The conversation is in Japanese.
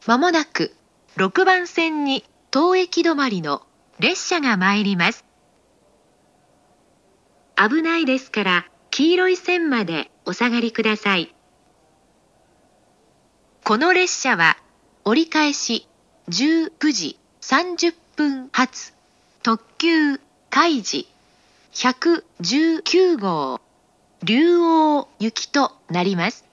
まもなく6番線に当駅止まりの列車が参ります。危ないですから黄色い線までお下がりください。この列車は折り返し19時30分発特急かいじ119号竜王行きとなります。